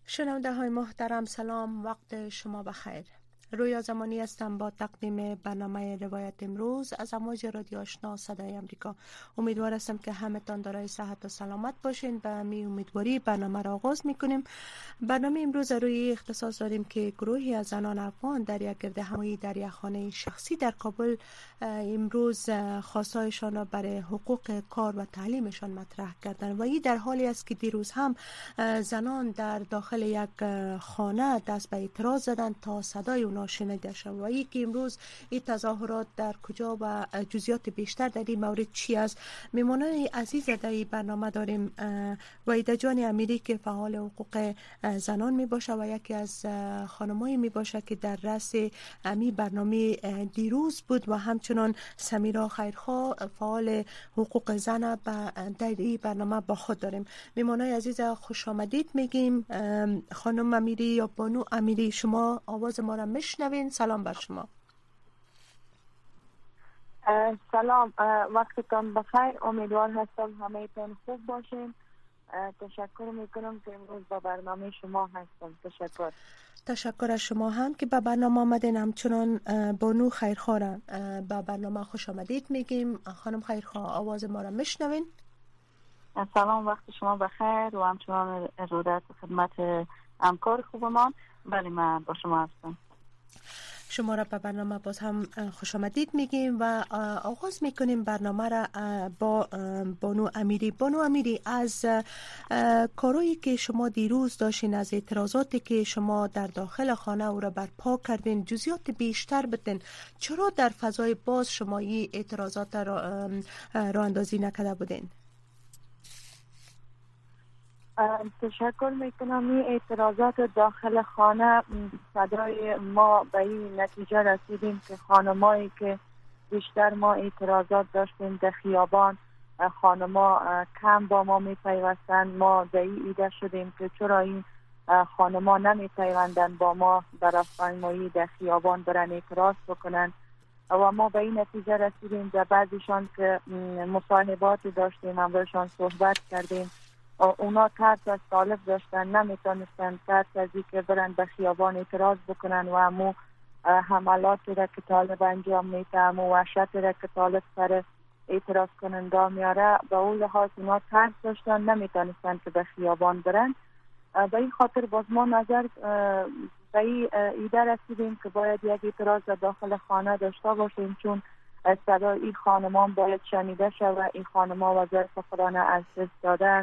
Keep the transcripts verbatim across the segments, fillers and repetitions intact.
شنونده های محترم سلام، وقت شما بخیر. رویا زمانی هستم با تقدیم برنامه روایت امروز از امواج رادیو آشنا صدای امریکا. امیدوار هستم که همتان دارای صحت و سلامت باشین. به می امیدواری برنامه را آغاز میکنیم. برنامه امروز روی اختصاص داریم که گروهی از زنان افغان در یک گرد همایی در یک خانه شخصی در کابل امروز خواستایشان را برای حقوق کار و تعلیمشان مطرح کردند و این در حالی است که دیروز هم زنان در داخل یک خانه دست به اعتراض زدند تا صدای اونا شنیده شد و ای که امروز این تظاهرات در کجا و جزئیات بیشتر در این مورد چی است میمونان عزیز در این برنامه داریم. وحیده جان امیری که فعال حقوق زنان می باشه و یکی از خانمایی می باشه که در رأس امی برنامه دیروز بود و همچنان سمیرا خیرخواه فعال حقوق زن در این برنامه با خود داریم. میمانای عزیز خوش آمدید میگیم. خانم امیری یا بانو امیری، شما آواز ما را میشنوین؟ سلام بر شما. سلام، وقتتان بخیر. امیدوار هستم همه تان خوب باشین. تشکر میکنم که امروز با برنامه شما هستم. تشکر. تشکر از شما هم که به برنامه آمدین. همچنان بانو خیرخواه را به برنامه خوش آمدید میگیم. خانم خیرخواه، آواز ما را میشنوین؟ سلام، وقت شما بخیر و همچنان ارادت خدمت همکار خوبمان. بله، من با شما هستم. شما را به برنامه باز هم خوش آمدید میگیم و آغاز میکنیم برنامه را با بانو امیری. بانو امیری، از کارهایی که شما دیروز داشتین، از اعتراضاتی که شما در داخل خانه او را برپا کردین، جزئیات بیشتر بدین. چرا در فضای باز شما این اعتراضات را راه اندازی نکرده بودین؟ تشکر میکنم. این اعتراضات داخل خانه، صدای ما به این نتیجه رسیدیم که خانمایی که بیشتر ما اعتراضات داشتیم در خیابان، خانما کم با ما میپیوستند. ما به این ایده شدیم که چرا این خانما نمیپیوندند با ما در راهپیمایی در خیابان برن اعتراض بکنن و ما به این نتیجه رسیدیم. در بعضیشان که مصاحبات داشتیم همراهشان صحبت کردیم، اونا ترس از طالب داشتن، نمیتونستن ترس از این که برن به خیابان اعتراض بکنن و همو حملاتی را که طالب انجام میده، همو وحشت را که طالب سر اعتراض کننده میاره، به اون لحاظ اونا ترس داشتن، نمیتونستن که به خیابان برن. به این خاطر باز ما نظر به این ایده رسیدیم که باید یک اعتراض داخل خانه داشته باشیم، چون صدای این خانمان باید شنیده شود. این خانمان وظایف خودانه از دست دادن،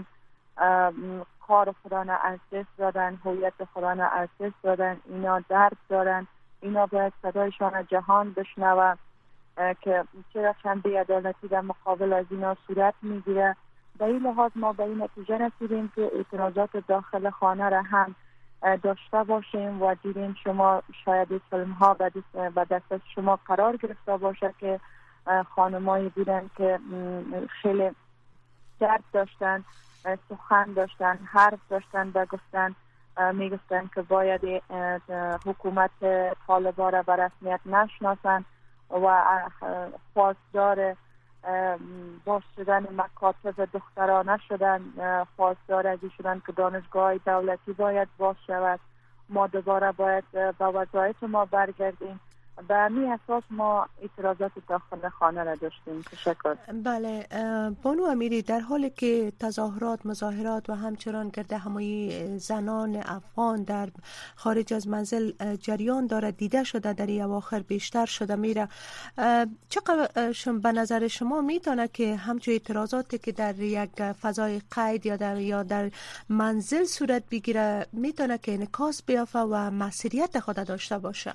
کار خودانه از دست دادن، هویت خودانه از دست دادن، اینا درد دارن. اینا باید صدایشان جهان بشنوه که چرا چند بی‌عدالتی در مقابل از اینا صورت میگیره. به این لحاظ ما به این نتیجه رسیدیم که اعتراضات داخل خانه را هم داشته باشیم و دیدیم شما شاید فیلم ها به دست شما قرار گرفته باشه که خانمایی بودن که خیلی درد داشتن، سخن داشتن، حرف داشتن و گفتن میگفتن که باید حکومت طالبان را به رسمیت نشناسن و خواستار باز شدن مکاتب دخترانه شدن، خواستار ازی شدن که دانشگاه دولتی باید باز شود، ما دوباره باید به وظایف ما برگردیم. به همین اساس ما اعتراضات داخل خانه را داشتیم. تشکر. بله بانو امیری، در حالی که تظاهرات، مظاهرات و همچنان گرد همایی زنان افغان در خارج از منزل جریان داره، دیده شده در این اواخر بیشتر شده میره، چقدر به نظر شما میتونه که همچون اعتراضاتی که در یک فضای قید یا در یا در منزل صورت بگیره میتونه که انعکاس بیافته و مسئولیت خود داشته باشه؟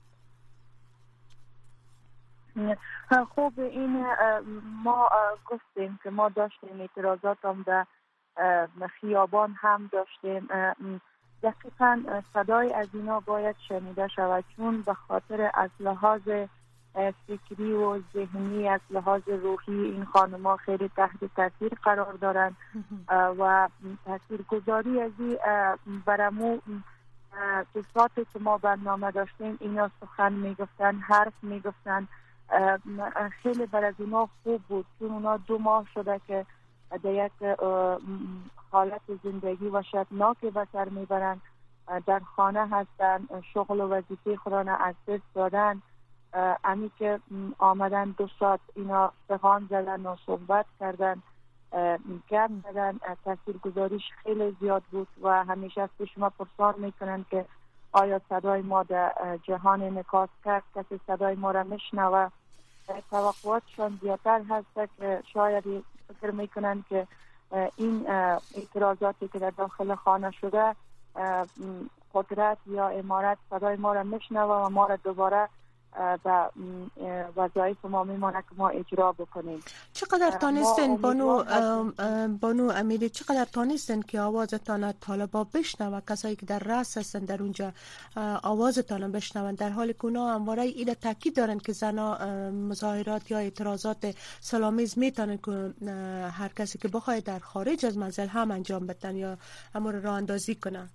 خوب، این ما گفتیم که ما داشتیم اعتراضات هم در خیابان هم داشتیم. دقیقا صدای از اینا باید شنیده شود، چون به خاطر از لحاظ فکری و ذهنی، از لحاظ روحی این خانم‌ها خیلی تحت تاثیر قرار دارن و تاثیرگذاری از این برامو کساتی که ما برنامه داشتیم اینا سخن میگفتن، حرف میگفتن، خیلی بر از اونا خوب بود، چون اونا دو ماه شده که در یک حالت زندگی وحشتناک به سر میبرن در خانه هستن، شغل و وظیفه خود را از دست دادن. امی که آمدن دو ساعت اینا پیغام زدن و صحبت کردن، گپ زدن، تاثیر گذاریش خیلی زیاد بود و همیشه از شما پرسان میکنن که آیا صدای ما در جهان انعکاس کرد، کسی صدای ما را میشنوه. توقعاتشان زیادتر هست که شاید فکر میکنن که این اعتراضاتی که در داخل خانه شده قدرت یا امارت صدای ما را میشنوه و ما را دوباره و وظایف ما میمانه که ما اجرا بکنیم. چقدر تانستین بانو بانو امیری، چقدر تانستین که آوازتان طالبا بشنوه، کسایی که در رأس هستن در اونجا آوازتان بشنون، در حالی که اونا همواره ایده تاکید دارن که زنا مظاهرات یا اعتراضات سلامیز میتونن که هر کسی که بخواد در خارج از منزل هم انجام بدن یا امور راه اندازی کنن.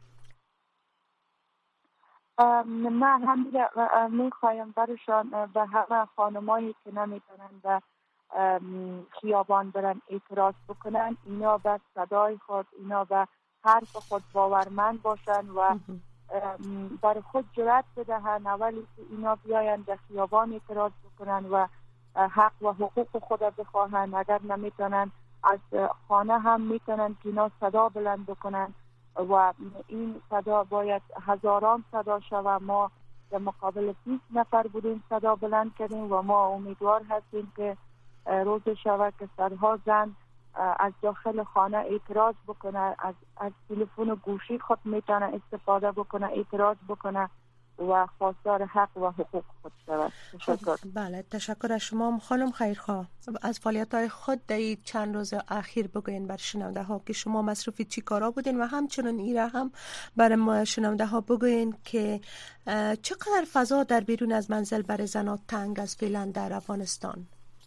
من هم میخوایم برشان به همه خانمایی که نمیتونن به خیابان برن اعتراض بکنن، اینا به صدای خود، اینا به حرف خود باورمند باشن و برای خود جرأت بدهن، اولی که اینا بیاین به خیابان اعتراض بکنن و حق و حقوق خود بخواهن. اگر نمیتونن از خانه هم میتونن که اینا صدا بلند بکنن و این صدا باید هزاران صدا شود. ما در مقابل بیست نفر بودیم صدا بلند کردیم و ما امیدوار هستیم که روز شود که صدها زن از داخل خانه اعتراض بکنه، از از تلفن گوشی خود میتونه استفاده بکنه، اعتراض بکنه و خواستار حق و حقوق خود شود. تشکر. بله، تشکر از شما خانم خیرخواه. از فعالیت‌های خود در این چند روز اخیر بگوین بر شنونده ها که شما مصروف چی کارا بودین و همچنین ایره هم برای شنونده ها بگوین که چقدر فضا در بیرون از منزل برای زنان تنگ است فعلا در افغانستان.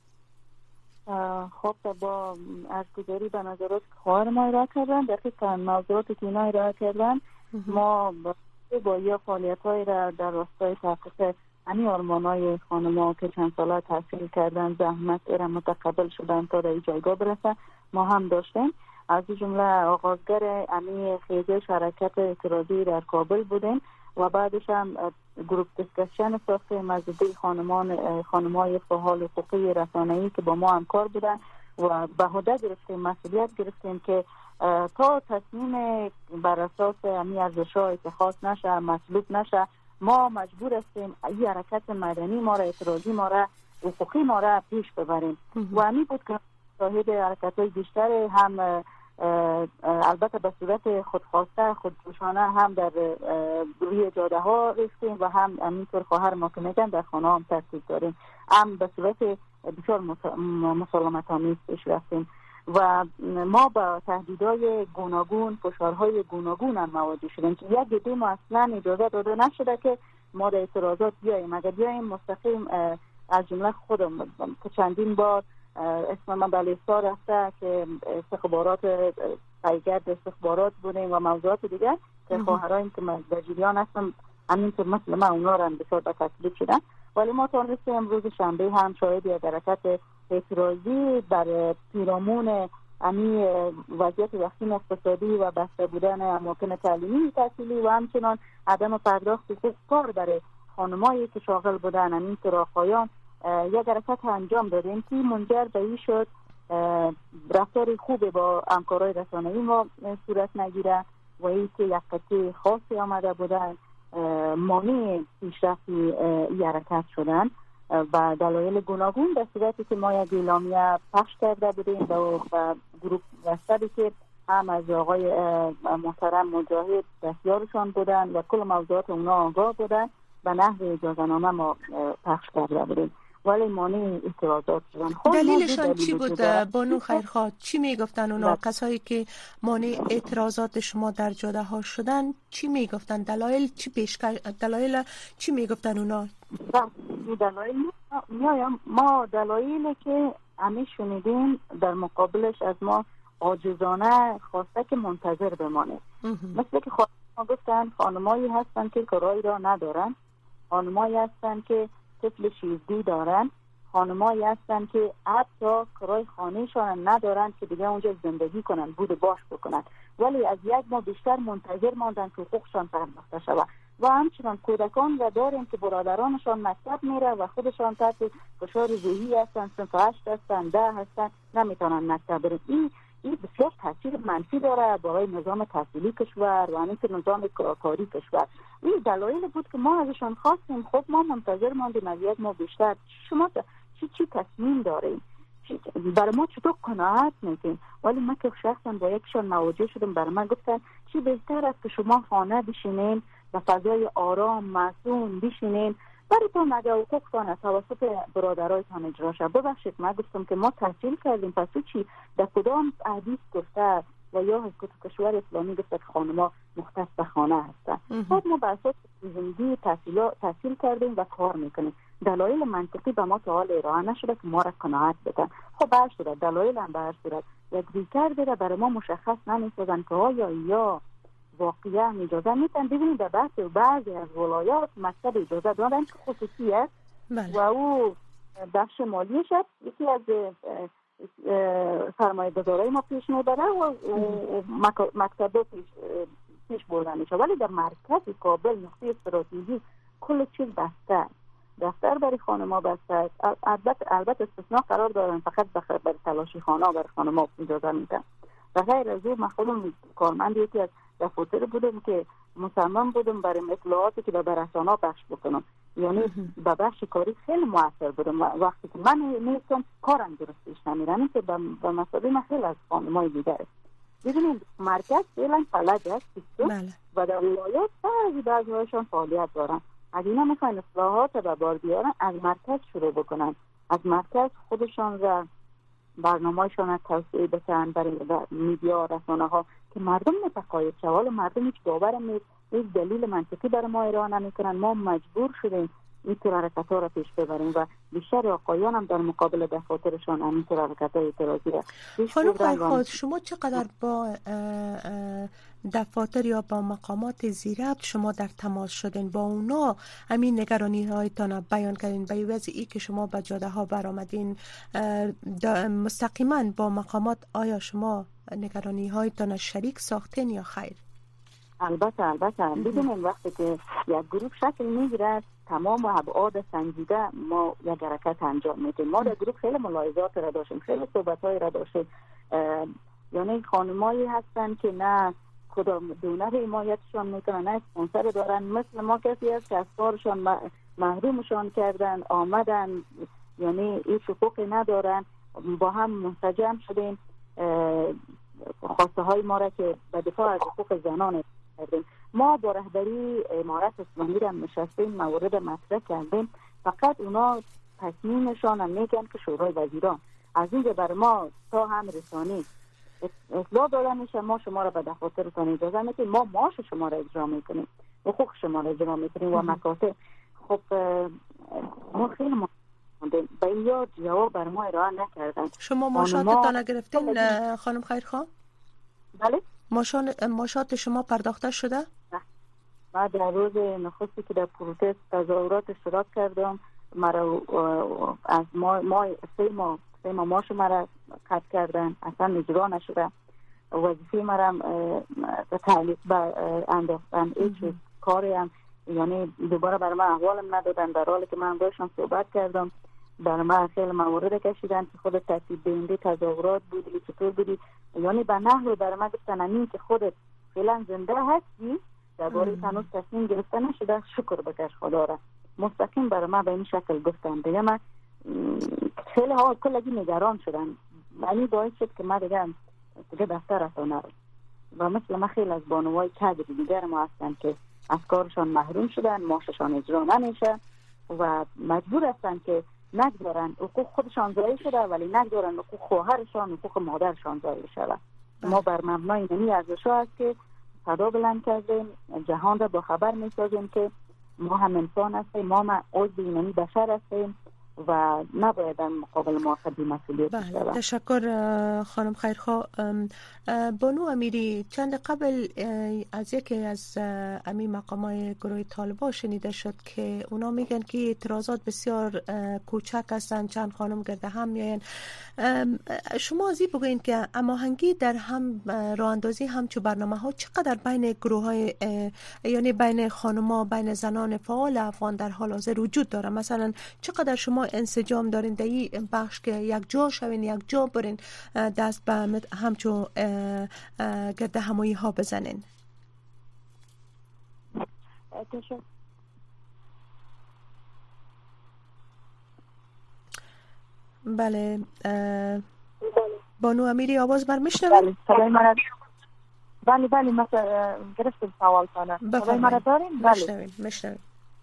خب با از گذاری به نظرات خواهر ما ارائه کردن، در که موضوعاتی که اینا ارائه کردن ما با یا فعالیت های را در راستای تحقیق همین آرمانای خانم‌ها که چند ساله تحصیل کردن، زحمت را متقبل شدن تا در جایگاه برسه ما هم داشتیم. از جمله آغازگر همین خیزش حرکت اعتراضی در کابل بودیم و بعدش هم گروپ دیسکشن ساختیم از دی خانمان خانم‌های فعال حقوقی رسانه‌ای که با ما همکار بودن و به عهده گرفتیم، مسئولیت گرفتیم که تا تصمیم بر اساس همین ارزش‌ها اتخاذ نشه، مطلوب نشه، ما مجبور هستیم این حرکت مدنی ما را، اعتراضی ما را، حقوقی ما را پیش ببریم. و همین بود که شاهد حرکت‌های بیشتر هم البته به صورت خودخواسته خودجوشانه هم در روی جاده ها رفتیم و هم همینطور خواهر ما که میگن در خانه هم ترتیب داریم، هم به صورت بسیار مسالمت آمیز پیش رفتیم و ما با تهدیدهای گوناگون، فشارهای گوناگون هم مواجه شدیم که یک دیده ما اصلا اجازه داده نشده که ما در اعتراضات بیاییم. اگر بیاییم مستقیم از جمله خودم که چندین بار اسم من به لیستا رفته که استخبارات پیگرد استخبارات بودیم و موضوعات دیگر که خواهران که من در جریان هستم همینطور مثل من اونا را بسیار به تکلیف شدن، ولی ما تانستیم امروز شنبه هم شاهد یک حرکت اعتراضی بر پیرامون امی وضعیت وخیم اقتصادی و بسته بودن اماکن تعلیمی تحصیلی و همچنان عدم پرداخت حقوق کار برای خانمایی که شاغل بودن همینطور آقایان یک حرکت انجام دادیم که منجر به این شد رفتار خوب با همکارای رسانه‌ای ما صورت نگیره و این که یک قطعه خاصی آمده بودن مانع پیشرفت این حرکت شدن و دلایل گوناگون، در صورتی که ما یک اعلامیه پخش کرده بودیم و گروه وستری که هم از آقای محترم مجاهد دستیارشان بودن و کل موضوعات اونا آگاه بودن و نحو اجازه‌نامه ما پخش کرده بودیم ولی مانع اعتراضات شدن. دلیلشان چی بود بانو خیرخواه؟ چی میگفتن اونا؟ کسایی که مانع اعتراضات شما در جاده ها شدن چی میگفتن؟ دلایل چی پیشکش دلایل چی میگفتن اونا؟ دلایل ما دلایلی که همه شنیدیم در مقابلش از ما عاجزانه خواسته که منتظر بمانه. مثل که ما گفتن خانمایی هستن که کارایی را ندارن، خانمایی هستن که طفل شیردی دارن، خانمایی هستن که حتی کارای خانه‌شان ندارن که دیگه اونجا زندگی کنن، بود باش بکنن. ولی از یک ماه بیشتر منتظر ماندن که حقوقشان پرداخته شود. و همچنان کودکان را داریم که برادرانشان مکتب میره و خودشان تحت فشار روحی هستن، صنف هشت هستن، ده هستن، نمیتونن مکتب برن. این این بسیار تاثیر منفی داره برای نظام تحصیلی کشور و همینطور نظام کاری کشور. این دلایل بود که ما ازشان خواستیم. خب ما منتظر ماندیم از یک ماه بیشتر. شما چی چی تصمیم داریم؟ برای ما چطور قناعت میکنیم؟ ولی من که شخصا با یکشان مواجه شدم، برای من گفتن چی بهتر است که شما خانه بشینین و فضای آرام معصوم بشینین، برای تو مگه حقوقتان توسط برادرایتان اجرا شد. ببخشید من گفتم که ما تحصیل کردیم، پس تو چی در کدام حدیث گفته و یا حکومت کشور اسلامی گفته که خانم‌ها مختص به خانه هستن؟ بعد ما به اساس زندگی تحصیل تحصیل کردیم و کار میکنیم. دلایل منطقی به ما تا حال ارائه نشده که ما را قناعت بدن. خب به هر صورت دلایل هم به هر صورت یک ریکرد را برای ما مشخص نمی‌سازن که آیا یا واقعا اجازه میتن. ببینید در بحث بعضی از ولایات مکتب اجازه دادن که خصوصی است و او بخش مالیش است، یکی از سرمایه گذارای ما پیش میبره و مکتب پیش پیش بردن میشه. ولی در مرکز کابل نقطه استراتژی کل چیز بسته، دفتر برای خانم‌ها بسته است. البته البته استثناء قرار دارن، فقط برای تلاشی خانه برای خانم‌ها اجازه میدن. و غیر از اون من خودم کارمند یکی از دفاتر بودم که مصمم بودم برای اطلاعاتی که به رسانه‌ها پخش بکنم، یعنی به بخش کاری خیلی موثر بودم. وقتی که من نیستم کارم درست پیش نمیره، این که به مسابقه من خیلی از خانم‌های دیگر است. ببینید مرکز فعلا فلج است و در ولایات بعضی بعضی‌هاشون فعالیت دارن. از اینا میخواین اصلاحات و بار بیارن، از مرکز شروع بکنن، از مرکز خودشان را برنامه‌شان را توسعه بدن برای میدیا رسانه ها که مردم متقاعد شوال. مردم هیچ باورم نیست، هیچ دلیل منطقی برای ما ارائه نمیکنن. ما مجبور شدیم این طور حرکت‌ها را پیش ببریم و بیشتر آقایان هم در مقابل دفاترشان همین طور حرکت‌های اعتراضی را پیش خانم خیرخواد، شما چقدر با دفاتر یا با مقامات زیربط شما در تماس شدین؟ با اونا همین نگرانی هایتان بیان کردین به وضعی که شما به جاده ها برآمدین؟ مستقیما با مقامات آیا شما نگرانی هایتان شریک ساختین یا خیر؟ البته البته بدونیم وقتی که یک گروه شکل میگیره تمام ابعاد سنجیده ما یک حرکت انجام میدیم. ما در گروه خیلی ملاحظات را داشتیم، خیلی صحبت‌های را داشتیم. یعنی خانمایی هستن که نه کدام دونر حمایتشان میکنن نه اسپانسر دارن، مثل ما کسی هست که از کارشان محرومشان کردن آمدن، یعنی هیچ حقوقی ندارن. با هم منسجم شدیم خواسته های ما را که به دفاع از حقوق زنان کردیم. ما با رهبری امارت اسلامی را نشستیم، موارد مطرح کردیم، فقط اونا تصمیمشان هم میگن که شورای وزیران از اینجا بر ما تا هم رسانی اطلاع دادن میشه، ما شما را به دفاترتان اجازه میدیم، ما معاش شما را اجرا میکنیم، حقوق شما را اجرا میکنیم و مکاتب. خب ما خیلی مونده به این یاد جواب بر ما ارائه نکردن. شما معاشاتتان گرفتین خانم خیرخواه؟ بله. معاشات شما پرداخته شده؟ نه. من در روز نخستی که در پروتست تظاهرات اشتراک کردم، مرا از ما ما سه ماه سه ماه معاش مرا قطع کردن، اصلا اجرا نشده. وظیفه مرا تعلیق به انداختن، هیچ کاری هم یعنی دوباره برای من احوالم ندادن، در حالی که من باشم صحبت کردم. برای من خیلی موارد کشیدن که خودت ترتیب دهنده تظاهرات بودی، چطور بودی، یعنی به نحوی برای من گفتن همین که خودت فعلا زنده هستی درباره هنوز تصمیم گرفته نشده، شکر بکش خدا را. مستقیم برای من به این شکل گفتن. دیگه من خیلی ها کلگی نگران شدن، یعنی باعث شد که من دیگه دیگه دفتر اصلا نرم. و مثل من خیلی از بانوهای کادر دیگر ما هستن که از کارشان محروم شدن، معاششان اجرا نمیشه و مجبور هستن که نگذارن حقوق خودشان ضایع شده، ولی نگذارن حقوق خواهرشان، حقوق مادرشان ضایع شده. ما بر مبنای اینمی ارزش‌ها است که صدا بلند کردیم، جهان را با خبر می‌سازیم که ما هم انسان هستیم، ما هم عضو اینمی بشر هستیم و نباید در مقابل ما خودی مسئولیت بله. تشکر خانم خیرخواه. بانو امیری، چند قبل از یکی از امی مقامای گروه طالبان شنیده شد که اونا میگن که اعتراضات بسیار کوچک هستند، چند خانم گرده هم میاین. شما ازی بگوین که هماهنگی در هم راه اندازی همچو برنامه ها چقدر بین گروه های یعنی بین خانما، بین زنان فعال افغان در حال حاضر وجود داره؟ مثلا چقدر شما انسجام دارین در این بخش که یک جا شوین، یک جا برین دست به همچو گرده همایی ها بزنین؟ بله. بانو امیری آواز بر میشنوین؟ بله بله بله مثلا گرفتم سوال کنه. صدای مرا دارین؟ بله میشنوین میشنوین.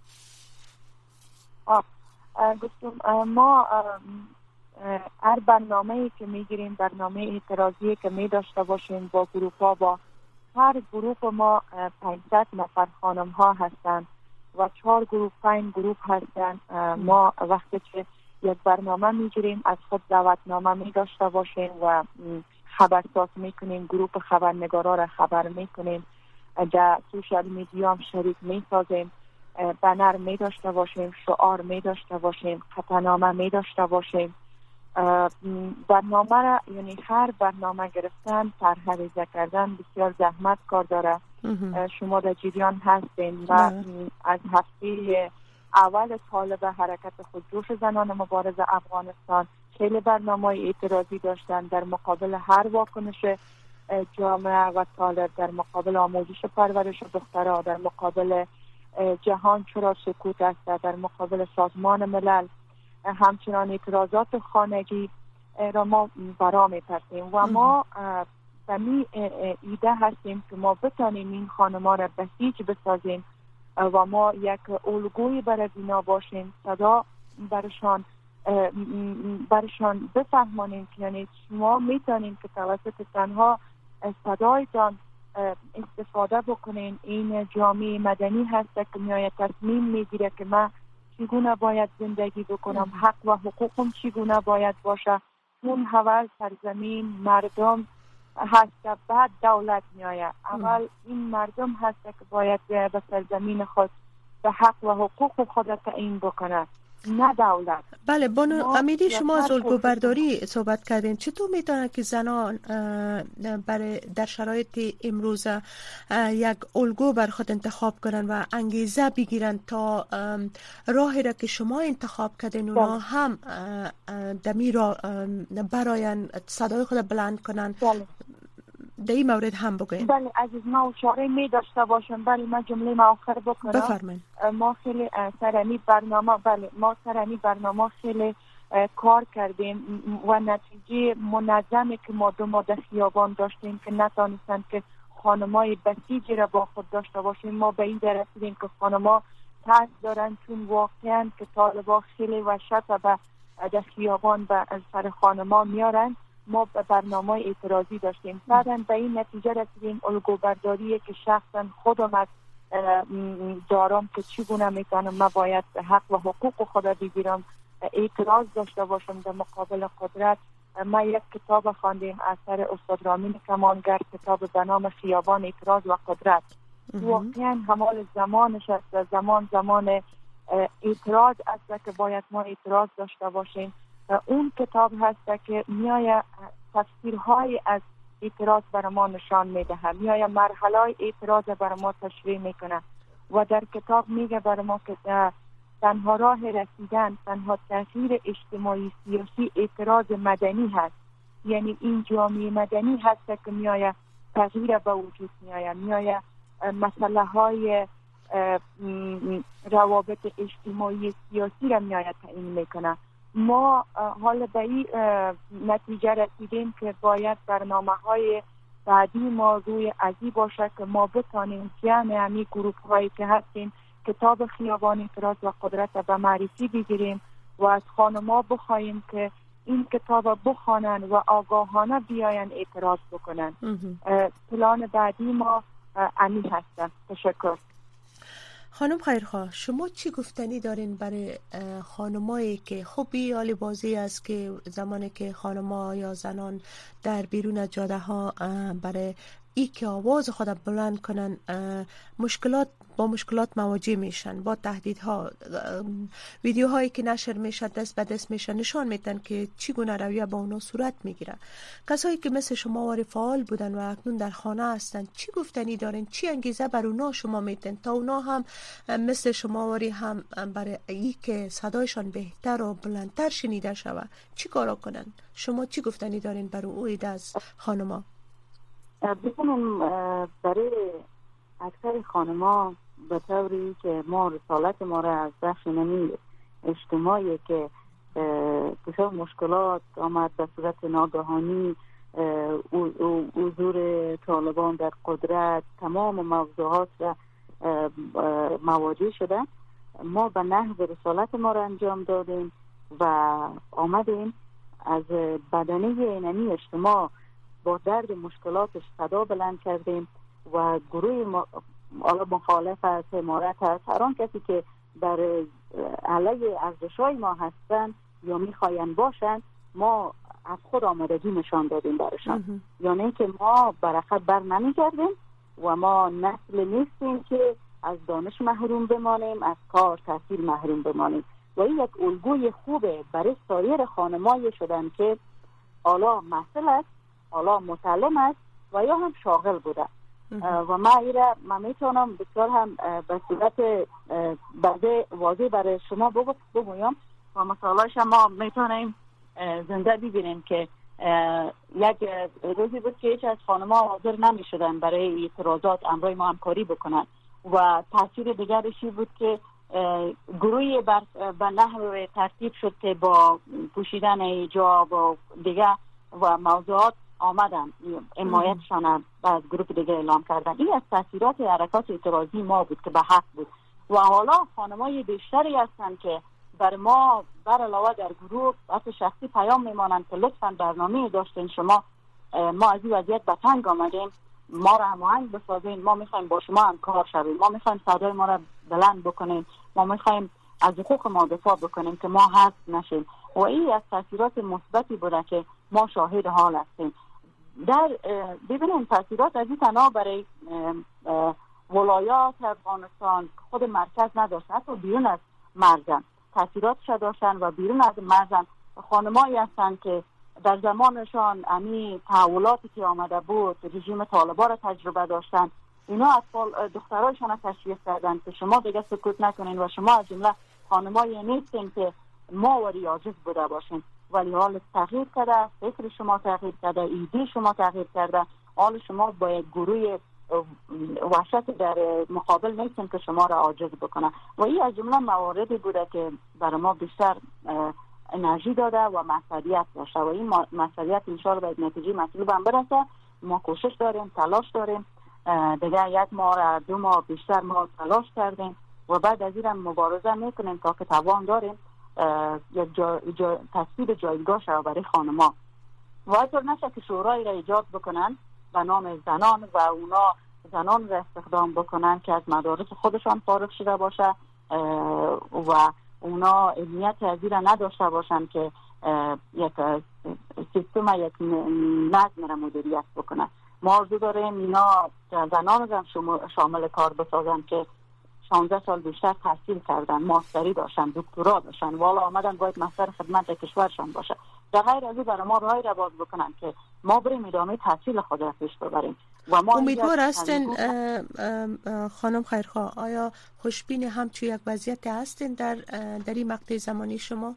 آه گفتم ما هر برنامه‌ای که میگیریم، برنامه اعتراضی که می داشته باشیم با گروه ها، با هر گروه ما پانصد نفر خانم ها هستند و چهار گروه پنج گروه هستند. ما وقتی که یک برنامه میگیریم از خود دعوتنامه می داشته باشیم و خبرساز میکنیم، گروه خبرنگارا را خبر میکنیم، در سوشال میدیا هم شریک میسازیم، بنر می داشته باشیم، شعار می داشته باشیم، خطنامه می داشته باشیم. برنامه را یعنی هر برنامه گرفتن، طرح‌ریزی کردن بسیار زحمت کار داره. شما در جریان هستین و از هفته اول طالب حرکت خودجوش زنان مبارز افغانستان خیلی برنامه اعتراضی داشتن در مقابل هر واکنش جامعه و طالب، در مقابل آموزش پرورش دخترها، در مقابل جهان چرا سکوت است، در مقابل سازمان ملل. همچنان اعتراضات خانگی را ما برا می‌پرسیم و ما به می ایده هستیم که ما بتانیم این خانم‌ها را بسیج بسازیم و ما یک الگوی برای بینا باشیم، صدا برشان برشان بفهمانیم که یعنی شما میتونید که توسط تنها صدایتان استفاده بکنین. این جامعه مدنی هست که میآید تصمیم میگیره که من چگونه باید زندگی بکنم، حق و حقوقم چگونه باید باشه. اون اول سرزمین مردم هست که بعد دولت میآید. اول این مردم هست که باید به سرزمین خود به حق و حقوق خود تعیین بکنه، نه دولت. بله بانو امیری، شما از الگو برداری صحبت کردین. چطور میتونه که زنان برای در شرایط امروز یک الگو بر خود انتخاب کنن و انگیزه بگیرن تا راهی را که شما انتخاب کردین اونا هم دمی را براین صدای خود بلند کنن؟ بله. در این مورد هم بگوین. بله عزیز، ما اشاره می داشته باشم. بله من جمله ما آخر بکنم. بفرمایید. ما خیلی سرانی برنامه بله ما سرانی برنامه خیلی کار کردیم و نتیجه منظمی که ما دو ماه در خیابان داشتیم که نتانستند که خانمای بسیجی را با خود داشته باشیم. ما به این رسیدیم که خانما ترس دارن چون واقعا که طالبا خیلی وحشت به در خیابان به سر خانما میارن. ما برنامه اعتراضی داشتیم. بعداً به این نتیجه رسیدیم الگو برداری که شخصا خودم از دارم که چگونه میتونم من باید حق و حقوق خود بگیرم، اعتراض داشته باشم در مقابل قدرت. ما یک کتاب خواندیم اثر استاد رامین کمانگر، کتاب به نام خیابان اعتراض و قدرت. واقعا همال زمانش است، زمان زمان اعتراض است که باید ما اعتراض داشته باشیم. اون کتاب هست که میایه تفسیرهای از اعتراض برای ما نشان میده، میایه مرحله اعتراض برای ما تشریح میکنه و در کتاب میگه برای ما که تنها راه رسیدن، تنها تغییر اجتماعی سیاسی اعتراض مدنی هست. یعنی این جامعه مدنی هست که میایه تغییر به وجود میایه، میایه مسئله های روابط اجتماعی سیاسی را میایه تعیین میکنه. ما حالا به این نتیجه رسیدیم که باید برنامه های بعدی ما روی ازی باشه که ما بتانیم جمع همی گروه هایی که هستیم کتاب خیابان اعتراض و قدرت به معرفی بگیریم و از خانما بخواهیم که این کتاب بخوانن و آگاهانه بیاین اعتراض بکنن. پلان بعدی ما امی هستن. تشکر. خانم خیرخواه، شما چی گفتنی دارین برای خانمایی که خوبی حال بازی است که زمانی که خانما یا زنان در بیرون از جاده ها برای ای که آواز خود بلند کنن مشکلات با مشکلات مواجه میشن، با تهدیدها، ویدیوهایی که نشر میشه دست به دست میشه نشان میدن که چگونه رویه با اونا صورت میگیره. کسایی که مثل شما واری فعال بودن و اکنون در خانه هستن چی گفتنی دارین؟ چی انگیزه بر اونا شما میدن تا اونا هم مثل شما واری هم برای ای که صدایشان بهتر و بلندتر شنیده شوه چی کارا کنن؟ شما چی گفتنی دارین برای اوید از خانما؟ بکنم برای اکثر خانما به طوری که ما رسالت ما را از بخش نمی اجتماعی که بسیار مشکلات آمد به صورت ناگهانی، حضور طالبان در قدرت، تمام موضوعات را مواجه شده، ما به نحو رسالت ما را انجام دادیم و آمدیم از بدنه اینمی اجتماع با درد مشکلاتش صدا بلند کردیم و گروه مخالف است، حمایت است، هر آن کسی که در علیه ارزش‌های ما هستند یا میخواین باشند ما از خود آمادگی نشان دادیم برشان. یعنی که ما برخط بر نمیگردیم و ما نسل نیستیم که از دانش محروم بمانیم، از کار تحصیل محروم بمانیم و این یک الگوی خوبه برای سایر خانمایی شدن که حالا مسئول است، حالا متعلم است و یا هم شاغل بوده و ما ایره من میتونم بسیار هم به صورت بعضی واضح برای شما بگویم و مثالاش ما میتونیم زنده ببینیم که یک روزی بود که هیچ از خانم‌ها حاضر نمی شدن برای اعتراضات امرای ما همکاری بکنن و تاثیر دیگرشی بود که گروهی به نحو ترتیب شد که با پوشیدن حجاب و دیگه و موضوعات آمدن حمایتشان از گروه دیگه اعلام کردن. این از تاثیرات حرکات اعتراضی ما بود که به حق بود و حالا خانم‌های بیشتری هستن که بر ما بر علاوه در گروه حتی شخصی پیام میمانند که لطفاً برنامه داشتین شما، ما از این وضعیت به تنگ آمدیم، ما را هماهنگ بسازین، ما میخوایم با شما همکار شویم، ما میخوایم صدای ما را بلند بکنیم، ما میخوایم از حقوق ما دفاع بکنیم که ما حذف نشیم و این از تاثیرات مثبتی بوده که ما شاهد حال هستیم. در ببینیم تاثیرات از این تنها برای ولایات افغانستان خود مرکز نداشت، حتی بیرون از مرزن تاثیراتش داشتن و بیرون از مرزن خانمایی هستند که در زمانشان امی تحولاتی که آمده بود رژیم طالبان را تجربه داشتن، اینا اطفال دخترایشان را تشویق کردن که شما دیگه سکوت نکنین و شما از جمله خانمایی نیستین که ما وری عاجز بوده باشین، ولی حال تغییر کرده، فکر شما تغییر کرده، ایده شما تغییر کرده، حال شما با یک گروه وحشت در مقابل نیستین که شما را عاجز بکنه و این از جمله مواردی بوده که برای ما بیشتر انرژی داده و مسئولیت داشته و این مسئولیت انشاءالله به نتیجه مطلوب هم برسه. ما کوشش داریم، تلاش داریم، دیگه یک ماه دو ماه بیشتر ما تلاش کردیم و بعد از این مبارزه میکنیم تا که توان داریم یک جا جا تصویب جایگاه شد برای خانما و اینطور نشه که شورایی را ایجاد بکنن به نام زنان و اونا زنان را استخدام بکنن که از مدارس خودشان فارغ شده باشه و اونا علمیت از این را نداشته باشن که یک سیستم یک نظم را مدیریت بکنن. ما آرزو داریم اینا زنان را شامل کار بسازن که شانزده سال بیشتر تحصیل کردن، ماستری داشتن، دکترا داشتن، والا آمدن باید مستر خدمت کشورشان باشه. در غیر از این برای ما راهی را باز بکنن که ما بریم ادامه تحصیل خود را پیش ببریم. و ما امیدوار هستین خانم خیرخواه، آیا خوشبین همچو یک وضعیت هستین در در این مقطع زمانی شما؟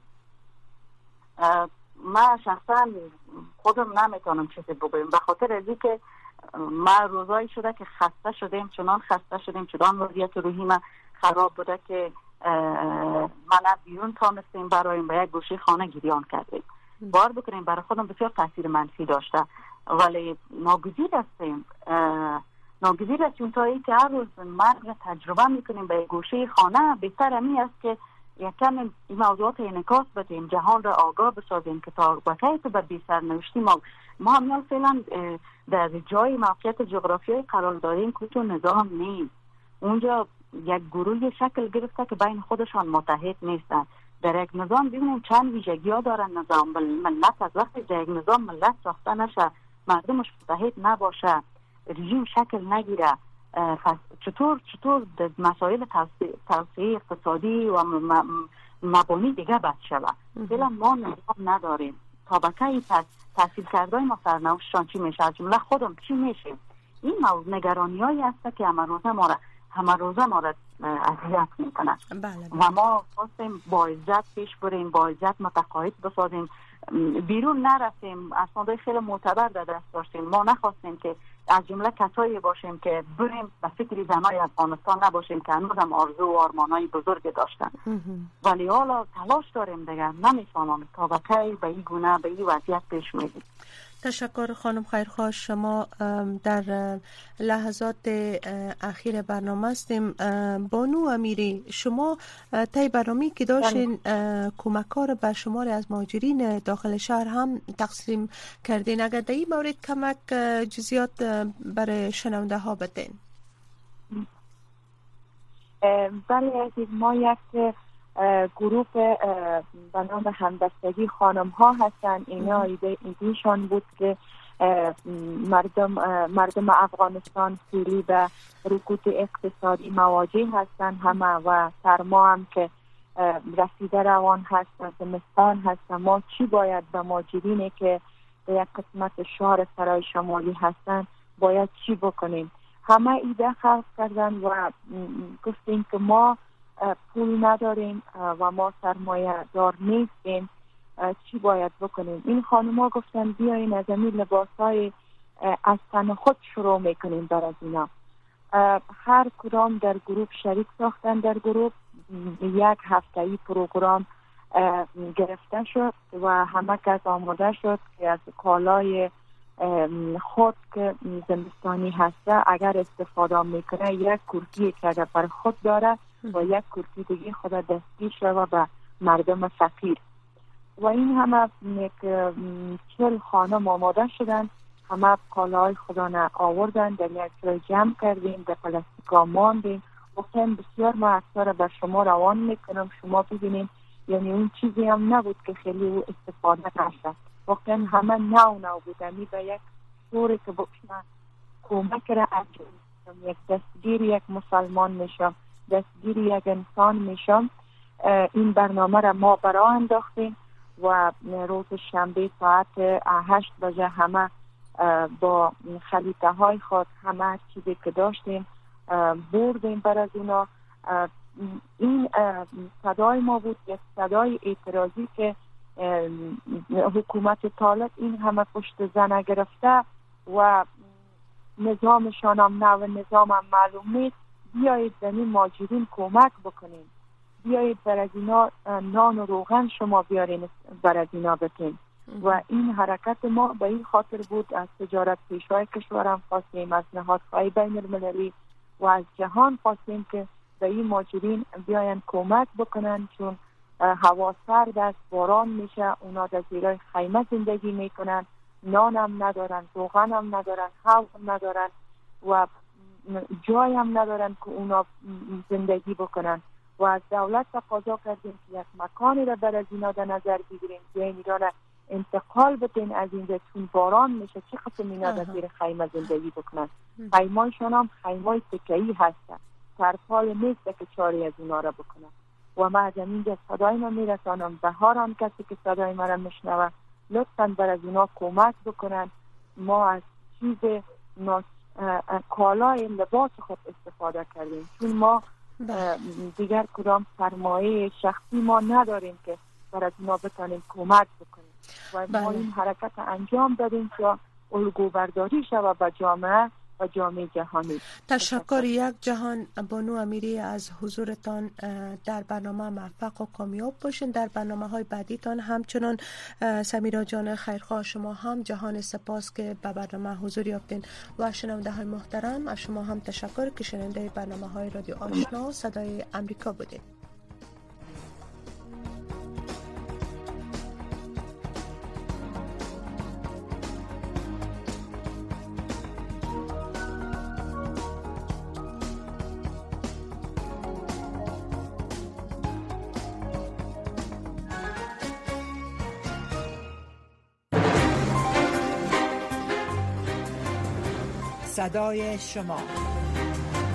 من شخصا خودم نمیتونم چیزی بگویم به خاطر از اینکه ما روزایی شده که خسته شدیم، چنان خسته شدیم، چنان وضعیت روحی ما خراب بوده که من بیرون تانستیم برایم به یک گوشه خانه گریان کردیم. بار بکنیم برای خودم بسیار تاثیر منفی داشته ولی ناگزیر هستیم ناگزیر هستیم تا ای که هر روز مرگ را تجربه میکنیم به یک گوشه خانه. بهتر امی است که یکم این موضوعات انعکاس بدیم، جهان را آگاه بسازیم که تا بکی تو به بی سرنوشتی ما ما همیال فعلا در جای موقعیت جغرافیایی قرار داریم که تو نظام نیست. اونجا یک گروه شکل گرفته که بین خودشان متحد نیستند. در یک نظام ببینیم چند ویژگی ها دارن نظام ملت. از وقتی در یک نظام ملت ساخته نشه، مردمش متحد نباشه، رژیم شکل نگیره، چطور چطور مسائل توسعه اقتصادی و مبانی دیگه بد شود؟ فعلا ما نظام نداریم. طبقه تحصیل کرده ما سرنوشتشان چی میشه؟ از جمله خودم چی میشه؟ این موضوع نگرانی هایی است که همه روزه ما را همه روزه ما را اذیت میکنه. و ما خواستیم با عزت پیش بریم، با عزت متقاعد بسازیم، بیرون نرسیم، اسنادهای خیلی معتبر در دست داشتیم. ما نخواستیم که از جمله کسایی باشیم که بریم به فکر زنای افغانستان نباشیم که هنوز هم آرزو و آرمانای بزرگ داشتن. ولی حالا تلاش داریم دیگه، نمیفهمم طبقه به این گونه به این وضعیت پیش میدیم. تشکر خانم خیرخواه. شما در لحظات اخیر برنامه هستیم. بانو امیری، شما طی برنامه‌ای که داشتین کمک‌ها را به شمار از مهاجرین داخل شهر هم تقسیم کردین. اگر در این مورد کمک جزئیات برای شنونده ها بدین. بله عزیز، ما یک گروه به نام همبستگی خانم ها هستن. اینا ایده ایدیشان بود که مردم مردم افغانستان فعلی به رکود اقتصادی مواجه هستن همه و سرما هم که رسیده روان هست و زمستان هست. ما چی باید به مهاجرینی که به یک قسمت شهر سرای شمالی هستن باید چی بکنیم؟ همه ایده خلق کردن و گفتیم که ما پول نداریم و ما سرمایه دار نیستیم، چی باید بکنیم؟ این خانم ها گفتن بیایین از این لباس های از تن خود شروع میکنیم بر از اینا. هر کدام در گروه شریک ساختن. در گروه یک هفته‌ای پروگرام گرفته شد و همه کس آماده شد که از کالای خود که زمستانی هسته اگر استفاده میکنه یک کرسی که بر خود داره و یک کرسی دیگه خود دستگیر شد به مردم فقیر. و این همه چل خانم آماده شدن، همه کالاهای خودانه آوردن، در یک جای جمع کردیم، در پلاستیکا ماندیم. گفتن بسیار مؤثر بر شما روان میکنم، شما ببینید. یعنی اون چیزی هم نبود که خیلی او استفاده نشد. گفتن همه نو نو بودمی به یک طوری که بکنم کمک را انجام، یک دستگیر یک مسلمان میشم، دستگیر یک انسان میشم. این برنامه را ما برای انداختیم و روز شنبه ساعت هشت بجه همه با خلیطه های خود همه چیزی که داشتیم بردیم بر از اونا. این صدای ما بود، یک صدای اعتراضی که حکومت طالب این همه پشت زنه گرفته و نظامشان هم نو نظام هم معلوم نیست. بیایید به این مهاجرین کمک بکنیم، بیایید بر از اینا نان و روغن شما بیارین بر از اینا بتین. و این حرکت ما به این خاطر بود از تجارت پیشای کشورم خواستیم، از نهادهای بین المللی و از جهان خواستیم که به این مهاجرین بیاین کمک بکنن، چون هوا سرد است، باران میشه، اونا در زیرای خیمه زندگی میکنن، نان هم ندارن، روغن هم ندارن، هوا هم ندارن و جای هم ندارن که اونا زندگی بکنن. و از دولت تقاضا کردیم که یک مکانی را بر از اینا در نظر بگیریم، بیاین اینا را انتقال بدین از اینجا، چون باران میشه چه قسم اینا در زیر خیمه زندگی بکنن. خیمه‌شان هم خیمه تکه‌ای هستن، ترپال نیست که چاری از اونا را بکنن. و ما از اینجا صدای ما میرسانم به هر آن کسی که صدای ما را میشنوه، لطفاً بر از اونا کمک بکنن. ما از چیز کالای لباس خود استفاده کردیم، چون ما دیگر کدام سرمایه شخصی ما نداریم که بر از اونا بتانیم کمک بکنیم. و ما این حرکت انجام دادیم که الگو برداری شود به جامعه و جامعه جهانی. تشکر یک جهان. بانو امیری از حضورتان در برنامه موفق و کامیاب باشین. در برنامه های بعدیتان همچنان سمیرا جان خیرخواه، شما هم جهان سپاس که به برنامه حضور یافتین. و شنونده های محترم، از شما هم تشکر که شنونده برنامه های رادیو آشنا صدای امریکا بودید. صدای شما.